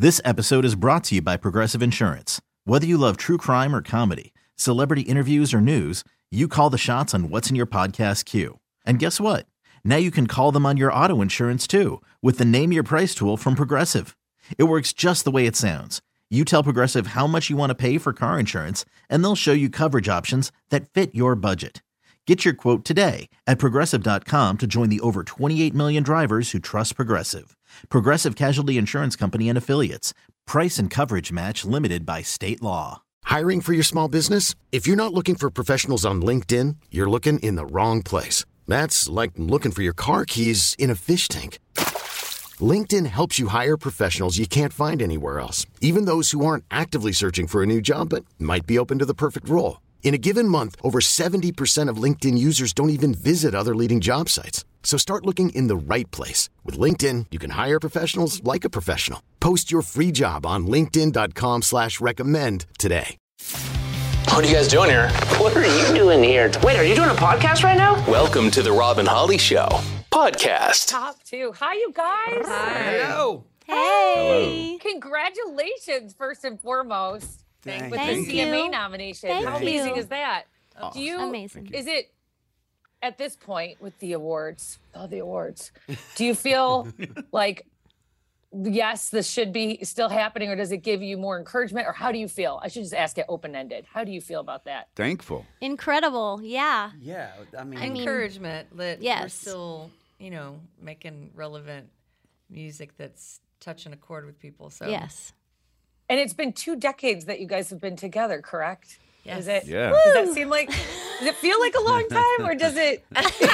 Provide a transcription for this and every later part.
This episode is brought to you by Progressive Insurance. Whether you love true crime or comedy, celebrity interviews or news, you call the shots on what's in your podcast queue. And guess what? Now you can call them on your auto insurance too with the Name Your Price tool from Progressive. It works just the way it sounds. You tell Progressive how much you want to pay for car insurance, and they'll show you coverage options that fit your budget. Get your quote today at Progressive.com to join the over 28 million drivers who trust Progressive. Progressive Casualty Insurance Company and Affiliates. Price and coverage match limited by state law. Hiring for your small business? If you're not looking for professionals on LinkedIn, you're looking in the wrong place. That's like looking for your car keys in a fish tank. LinkedIn helps you hire professionals you can't find anywhere else, even those who aren't actively searching for a new job but might be open to the perfect role. In a given month, over 70% of LinkedIn users don't even visit other leading job sites. So start looking in the right place. With LinkedIn, you can hire professionals like a professional. Post your free job on linkedin.com/recommend today. What are you guys doing here? What are you doing here? Wait, are you doing a podcast right now? Welcome to the Rob and Holly Show podcast. Top two. Hi, you guys. Hi. Hello. Hey. Congratulations, first and foremost, with Thank the you. CMA nomination. Thank How amazing you. is that? Awesome. Do you? Amazing. Is it at this point with the awards? The awards. Do you feel like yes, this should be still happening, or does it give you more encouragement, or how do you feel? I should just ask it open-ended. How do you feel about that? Thankful. Incredible. Yeah. Yeah, I mean, Encouragement that we're yes. still, making relevant music that's touching a chord with people. So Yes. And it's been 2 decades that you guys have been together, correct? Yes. Is it? Yeah. Does that seem like? Does it feel like a long time, or does it?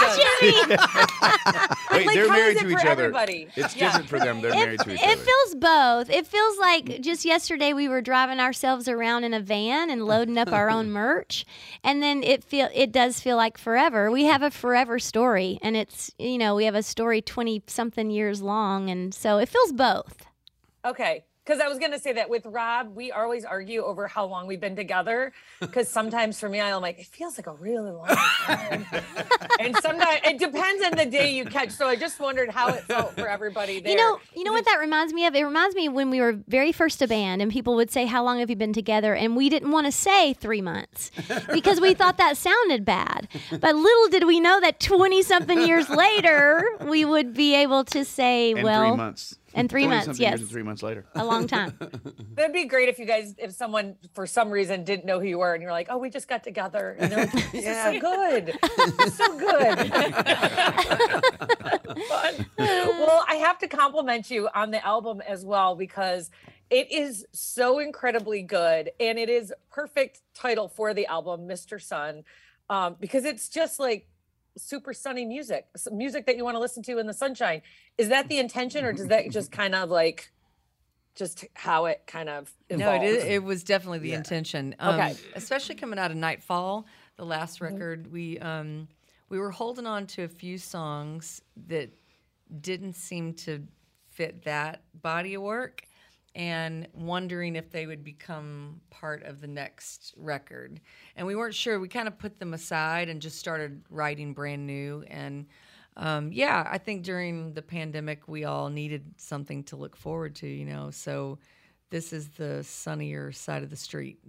Wait, like, they're how married is to it each for other. everybody? It's Yeah. different for them. They're married to each It other. feels both. It feels like just yesterday we were driving ourselves around in a van and loading up our own merch, and then it does feel like forever. We have a forever story, and it's we have a story 20-something years long, and so it feels both. Okay. Because I was going to say that with Rob, we always argue over how long we've been together. Because sometimes for me, I'm like, it feels like a really long time. And sometimes it depends on the day you catch. So I just wondered how it felt for everybody there. You know what that reminds me of? It reminds me when we were very first a band and people would say, how long have you been together? And we didn't want to say 3 months because we thought that sounded bad. But little did we know that 20-something years later, we would be able to say, And well... 3 months. And 3 months, 20-something yes. years and 3 months later. A long time. That'd be great if someone for some reason didn't know who you were and you're like, oh, we just got together. And they're like, this is so good. This is so good. Fun. Well, I have to compliment you on the album as well, because it is so incredibly good. And it is perfect title for the album, Mr. Sun, because it's just like super sunny music that you want to listen to in the sunshine. Is that the intention, or does that just kind of like just how it kind of evolved? No, it was definitely the intention. Okay. Especially coming out of Nightfall, the last record, we were holding on to a few songs that didn't seem to fit that body of work, and wondering if they would become part of the next record. And we weren't sure. We kind of put them aside and just started writing brand new. And I think during the pandemic, we all needed something to look forward to, so this is the sunnier side of the street,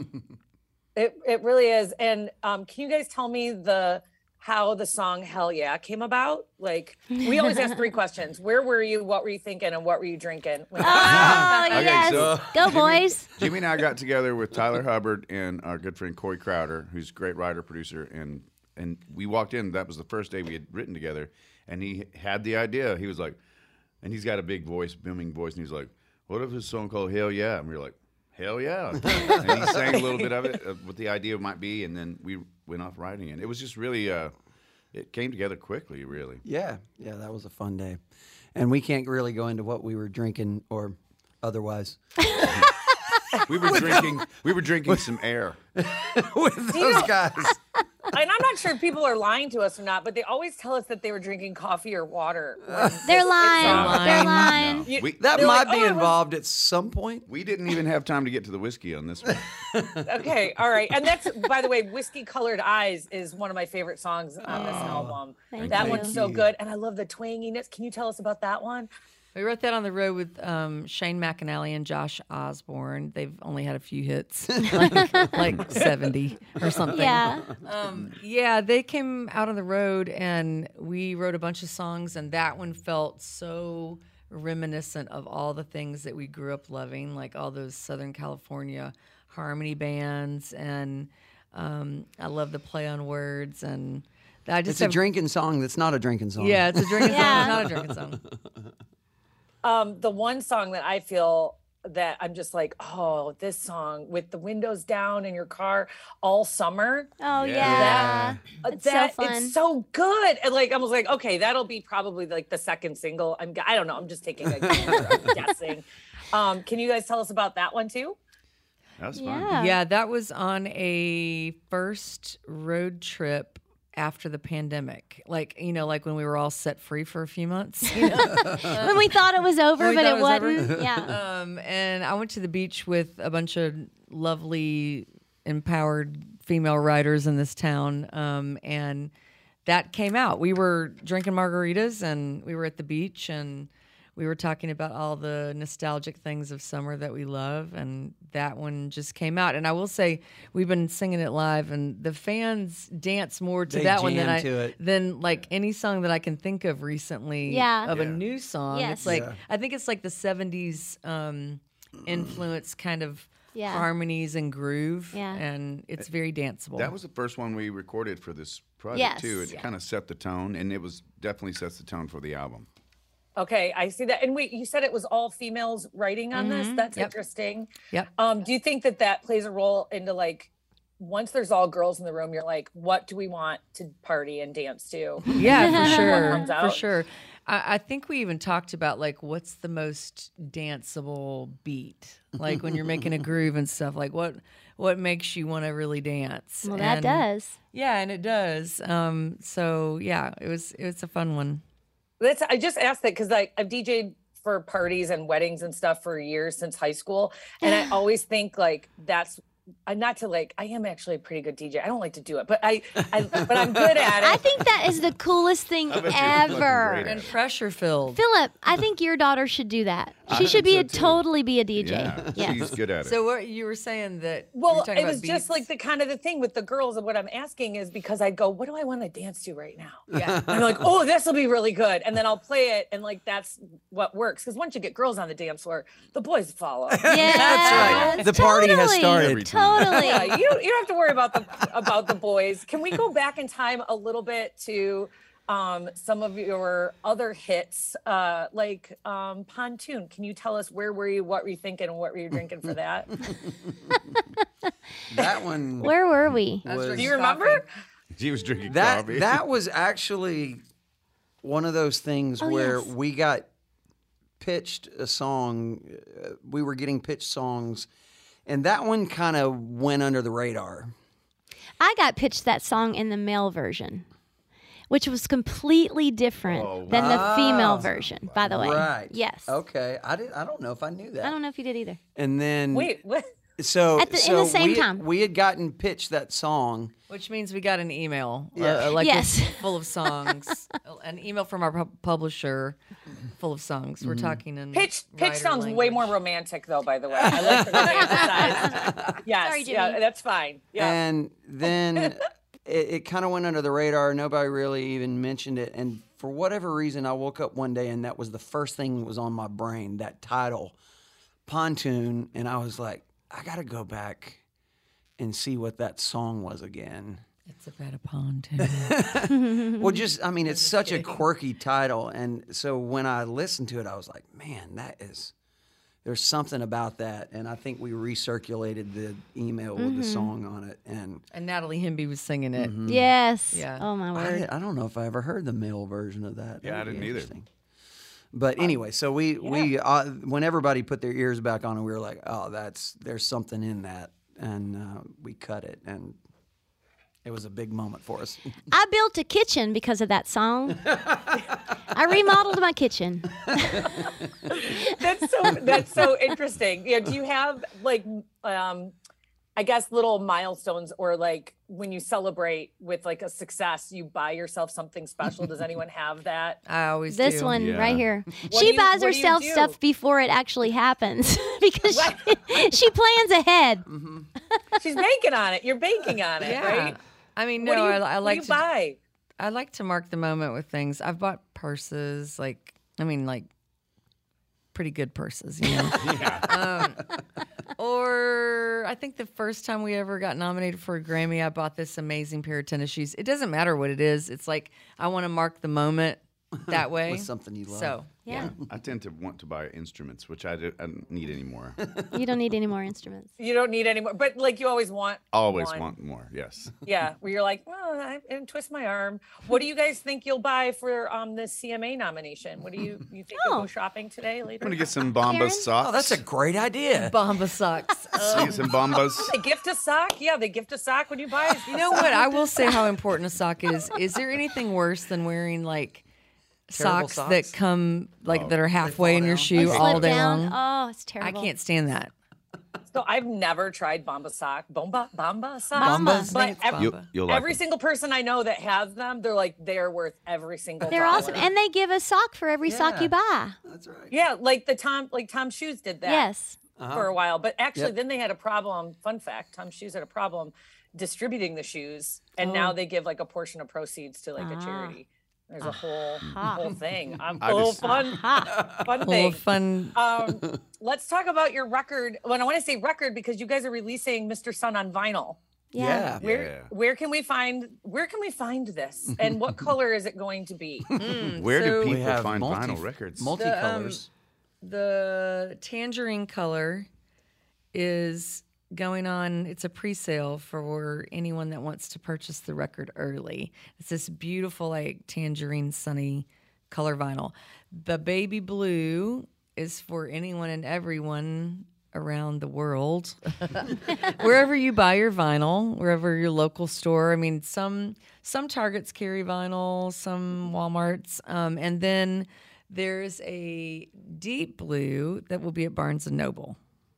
It really is. And can you guys tell me how the song Hell Yeah came about? Like, we always ask 3 questions. Where were you? What were you thinking? And what were you drinking? Oh, yes. so Go, boys. Jimmy and I got together with Tyler Hubbard and our good friend Corey Crowder, who's a great writer, producer, and we walked in. That was the first day we had written together, and he had the idea. He was like, and he's got a big voice, booming voice, and he's like, what if it's a song called Hell Yeah? And we were like, hell yeah. And he sang a little bit of it, what the idea might be, and then we went off writing it. It was just really, it came together quickly, really. Yeah, that was a fun day. And we can't really go into what we were drinking or otherwise. We were drinking some air. With those guys. And I'm not sure if people are lying to us or not, but they always tell us that they were drinking coffee or water. They're lying. They're lying. No. That They're might like, be "Oh, involved at some point. We didn't even have time to get to the whiskey on this one. Okay, all right. And that's, by the way, Whiskey Colored Eyes is one of my favorite songs on this album. Thank That you. one's so good. And I love the twanginess. Can you tell us about that one? We wrote that on the road with Shane McAnally and Josh Osborne. They've only had a few hits, like 70 or something. Yeah. Yeah, they came out on the road and we wrote a bunch of songs, and that one felt so reminiscent of all the things that we grew up loving, like all those Southern California harmony bands, and I love the play on words, and I just It's a drinking song that's not a drinking song. Yeah, it's a drinking song. It's not a drinking song. The one song that I feel that I'm just like, oh, this song with the windows down in your car all summer. Oh yeah, it's so fun. It's so good. And like I was like, okay, that'll be probably like the second single. I don't know. I'm just taking a guessing. Can you guys tell us about that one too? That's fun. Yeah, that was on a first road trip after the pandemic, like when we were all set free for a few months, when we thought it was over, but it wasn't. Yeah. And I went to the beach with a bunch of lovely, empowered female writers in this town, and that came out. We were drinking margaritas, and we were at the beach, and we were talking about all the nostalgic things of summer that we love, and that one just came out. And I will say, we've been singing it live, and the fans dance more to that one than like any song that I can think of recently of a new song. Yes. It's like I think it's like the 70s influence kind of harmonies and groove, and it's very danceable. That was the first one we recorded for this project too. It kind of set the tone, and it was definitely sets the tone for the album. Okay, I see that. And wait, you said it was all females writing on this? That's interesting. Yep. Do you think that plays a role into like, once there's all girls in the room, you're like, what do we want to party and dance to? Yeah, for sure. What comes out? For sure. I think we even talked about like, what's the most danceable beat? Like when you're making a groove and stuff, like what makes you want to really dance? Well, that does. Yeah, and it does. So yeah, it was a fun one. I just asked that because I've DJ'd for parties and weddings and stuff for years since high school. And I always think like I am actually a pretty good DJ. I don't like to do it, but but I'm good at it. I think that is the coolest thing ever. And pressure filled. Philip, I think your daughter should do that. She should totally be a DJ. Yeah, yes. She's good at it. So what you were saying that? Well, it was just like the kind of the thing with the girls, and what I'm asking is because I go, what do I want to dance to right now? Yeah. I'm like, oh, this will be really good, and then I'll play it, and like that's what works. Because once you get girls on the dance floor, the boys follow. Yeah, that's right. The party has started. Totally. Yeah, you don't have to worry about the boys. Can we go back in time a little bit to some of your other hits, like Pontoon? Can you tell us where were you, what were you thinking, and what were you drinking for that? That one. Where were we? Do you remember? She was drinking coffee. That was actually one of those things where we got pitched a song. We were getting pitched songs. And that one kind of went under the radar. I got pitched that song in the male version, which was completely different than the female version, by the way. Right. Yes. Okay. I don't know if I knew that. I don't know if you did either. And then Wait, what? So in the same time. we had gotten pitched that song. Which means we got an email, full of songs, an email from our publisher, full of songs. We're talking in Pitch sounds language. way more romantic, though. By the way, I like the romanticized. Yes, Sorry, Jimmy. yeah, that's fine. Yeah, And then it kind of went under the radar. Nobody really even mentioned it. And for whatever reason, I woke up one day and that was the first thing that was on my brain, that title, Pontoon. And I was like, I got to go back and see what that song was again. It's about a pontoon. Well, it's such a quirky title. And so when I listened to it, I was like, man, there's something about that. And I think we recirculated the email with the song on it. And Natalie Hemby was singing it. Yes. Yeah. Oh, my word. I don't know if I ever heard the male version of that. Yeah, I didn't either. But anyway, so we when everybody put their ears back on it, we were like, oh, there's something in that. And we cut it. And it was a big moment for us. I built a kitchen because of that song. I remodeled my kitchen. that's so interesting. Yeah, do you have like I guess little milestones, or like when you celebrate with like a success, you buy yourself something special. Does anyone have that? I always This do. one Yeah. right here. What She do you- buys what do you herself do? stuff before it actually happens because she plans ahead. She's banking on it. You're banking on it, Yeah. right? I mean, What no, do you, I what like do you to buy? I like to mark the moment with things. I've bought purses, like pretty good purses, you know. Or I think the first time we ever got nominated for a Grammy, I bought this amazing pair of tennis shoes. It doesn't matter what it is. It's like I want to mark the moment that way. With something you love. So Yeah. I tend to want to buy instruments, which I don't need anymore. You don't need any more instruments. You don't need any more, but like you always want. Always one. want more. Yes. Yeah, where you're like, well, I didn't twist my arm. What do you guys think you'll buy for the CMA nomination? What do you think you'll go shopping today I'm later? gonna get some Bombas Karen? socks. Oh, that's a great idea. Bomba socks. See some Bombas. They gift a sock. Yeah, they gift a sock when you buy. You know what? I will say how important a sock is. Is there anything worse than wearing like Terrible socks that socks? come like that are halfway in your down. shoe Slip all day down. long? Oh, it's I terrible. can't stand that. So I've never tried Bomba sock. Bomba sock. Bombas. But You'll like every it. single person I know that has them, they're like they're worth every single. They're dollar. awesome, and they give a sock for every sock you buy. That's right. Yeah, like Tom Shoes did that. Yes. For a while. But actually, Yep. then they had a problem. Fun fact: Tom Shoes had a problem distributing the shoes, and now they give like a portion of proceeds to like a charity. There's a whole thing. Fun Well, thing. fun. Let's talk about your record. Well, I want to say record because you guys are releasing Mr. Sun on vinyl. Yeah. Where can we find this, and what color is it going to be? Where do So- We people have find vinyl records? Multicolors. The tangerine color is going on. It's a pre-sale for anyone that wants to purchase the record early. It's this beautiful, like tangerine sunny color vinyl. The baby blue is for anyone and everyone around the world. Wherever you buy your vinyl, wherever your local store. I mean, some Targets carry vinyl, some Walmarts, and then there's a deep blue that will be at Barnes & Noble.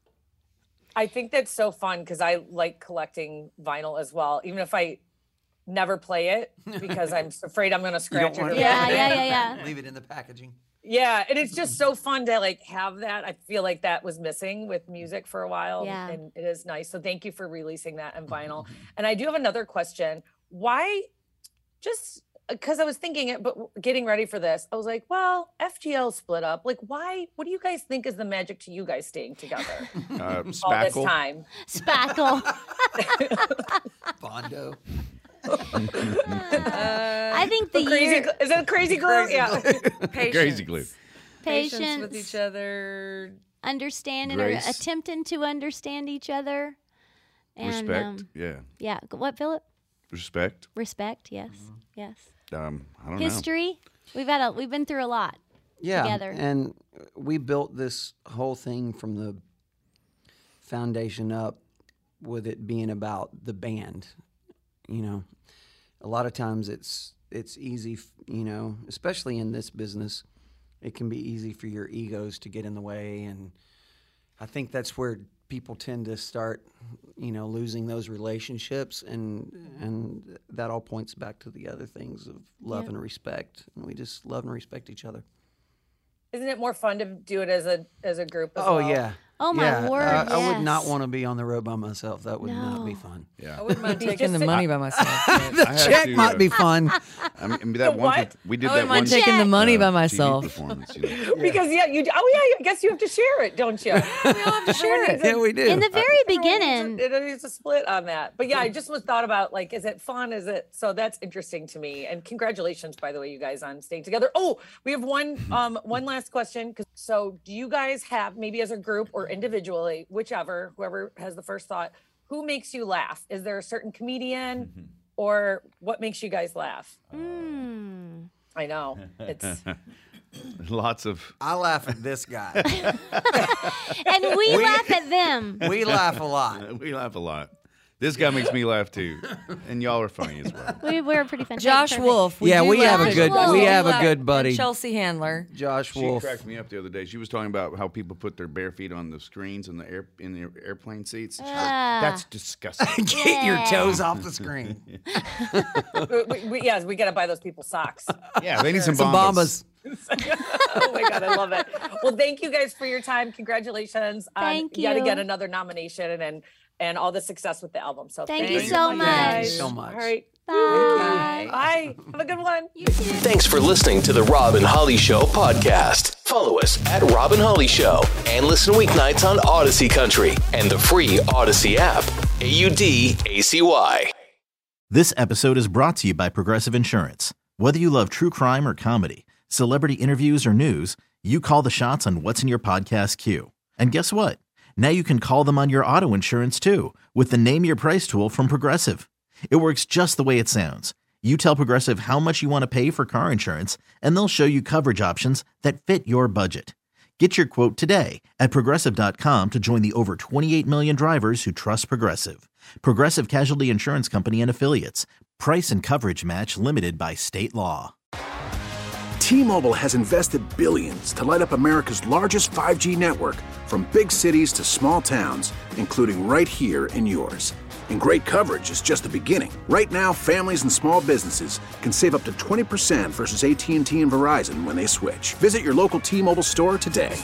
I think that's so fun because I like collecting vinyl as well, even if I never play it because I'm afraid I'm going to scratch it. want or to- Yeah. Leave it in the packaging. Yeah, and it's just so fun to like have that. I feel like that was missing with music for a while, Yeah. and it is nice. So thank you for releasing that in vinyl. And I do have another question. Why? Just because I was thinking it, but getting ready for this, I was like, well, FGL split up. Like, why? What do you guys think is the magic to you guys staying together all this Spackle. time? Spackle. Bondo. I think the Crazy? year Is it crazy glue? Yeah. Crazy glue. Patience with patience, each other. understanding Grace. or attempting to understand each other, and Respect. Yeah. What, Philip? Respect. Respect. Yes. Yes. I don't know. History. We've been through a lot. Yeah, Together. and we built this whole thing from the foundation up with it being about the band. You know, a lot of times it's easy, especially in this business, it can be easy for your egos to get in the way, and I think that's where people tend to start, losing those relationships, and that all points back to the other things of love and respect, and we just love and respect each other. Isn't it more fun to do it as a group? As Oh well? yeah. Oh, my Yeah, word, I would not yes. want to be on the road by myself. That would not be No. fun. Yeah. I wouldn't mind He's taking just the money by myself. but The I had check to, might be fun. I mean, that one. what? We did I that wouldn't one. mind taking the money by TV myself. performance, Because you. Oh yeah, I guess you have to share it, don't you? We all have to share it. Yeah, we do. In the very beginning, It is a split on that. But yeah, I just was thought about like, is it fun? Is it so? That's interesting to me. And congratulations, by the way, you guys on staying together. Oh, we have one last question. So, do you guys have maybe as a group or individually, whoever has the first thought, who makes you laugh? Is there a certain comedian, or what makes you guys laugh? I know it's. Lots of. I laugh at this guy. and we laugh at them. We laugh a lot. We laugh a lot. This guy makes me laugh too, and y'all are funny as well. We're pretty fun. Josh Perfect. Wolf. Yeah, do we have laugh a at good- Josh. we have a laugh good at buddy. Chelsea Handler. Josh She Wolf. cracked me up the other day. She was talking about how people put their bare feet on the screens in the airplane seats. She's like, that's disgusting. Get your toes off the screen. Yes, we got to buy those people socks. Yeah, they need some Some bombas. Oh my God, I love it. Well, thank you guys for your time. Congratulations on Thank yet you. again another nomination and all the success with the album. So Thank you you so much. much. Thank you so much. All right. Bye. Bye. Have a good one. You too. Thanks for listening to the Rob and Holly Show podcast. Follow us at Rob and Holly Show and listen weeknights on Odyssey Country and the free Odyssey app. AUDACY. This episode is brought to you by Progressive Insurance. Whether you love true crime or comedy, celebrity interviews or news, you call the shots on what's in your podcast queue. And guess what? Now you can call them on your auto insurance too with the Name Your Price tool from Progressive. It works just the way it sounds. You tell Progressive how much you want to pay for car insurance, and they'll show you coverage options that fit your budget. Get your quote today at Progressive.com to join the over 28 million drivers who trust Progressive. Progressive Casualty Insurance Company and Affiliates. Price and coverage match limited by state law. T-Mobile has invested billions to light up America's largest 5G network, from big cities to small towns, including right here in yours. And great coverage is just the beginning. Right now, families and small businesses can save up to 20% versus AT&T and Verizon when they switch. Visit your local T-Mobile store today.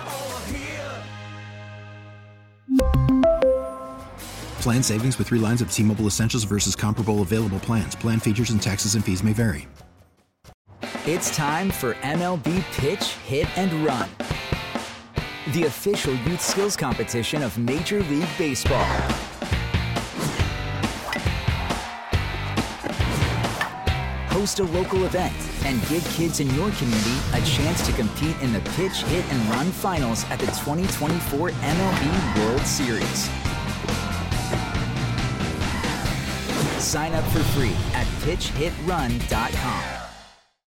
Plan savings with 3 lines of T-Mobile Essentials versus comparable available plans. Plan features and taxes and fees may vary. It's time for MLB Pitch, Hit, and Run, the official youth skills competition of Major League Baseball. Host a local event and give kids in your community a chance to compete in the Pitch, Hit, and Run finals at the 2024 MLB World Series. Sign up for free at pitchhitrun.com.